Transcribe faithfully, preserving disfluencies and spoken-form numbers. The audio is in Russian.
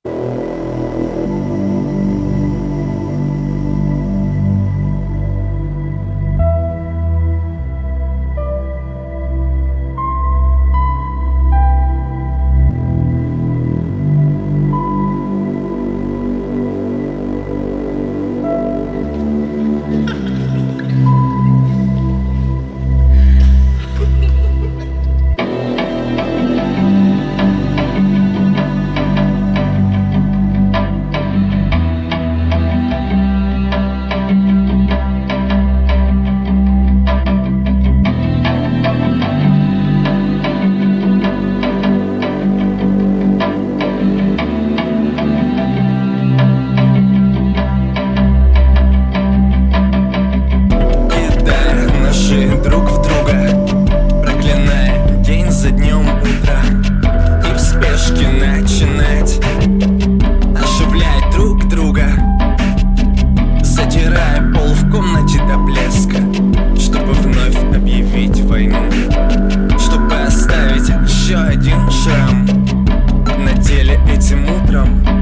Друг в друга, проклиная день за днем утро, и в спешке начинать оживлять друг друга, задирая пол в комнате до блеска, чтобы вновь объявить войну, чтобы оставить еще один шрам на теле этим утром.